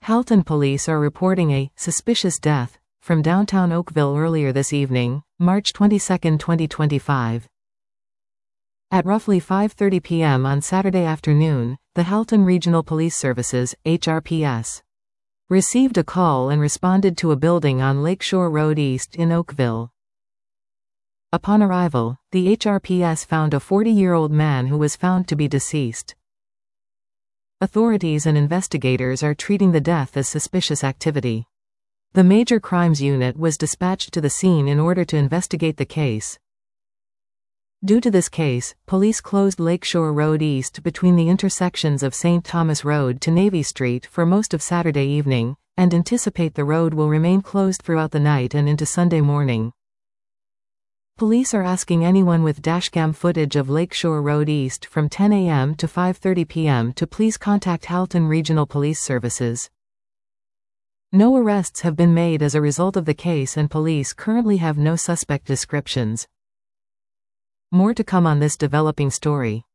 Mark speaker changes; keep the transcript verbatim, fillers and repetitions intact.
Speaker 1: Halton police are reporting a suspicious death from downtown Oakville earlier this evening, March twenty-second, twenty twenty-five. At roughly five thirty p m on Saturday afternoon, the Halton Regional Police Services, H R P S, received a call and responded to a building on Lakeshore Road East in Oakville. Upon arrival, the H R P S found a forty-year-old man who was found to be deceased. Authorities and investigators are treating the death as suspicious activity. The Major Crimes Unit was dispatched to the scene in order to investigate the case. Due to this case, police closed Lakeshore Road East between the intersections of Saint Thomas Road to Navy Street for most of Saturday evening, and anticipate the road will remain closed throughout the night and into Sunday morning. Police are asking anyone with dashcam footage of Lakeshore Road East from ten a m to five thirty p m to please contact Halton Regional Police Services. No arrests have been made as a result of the case and police currently have no suspect descriptions. More to come on this developing story.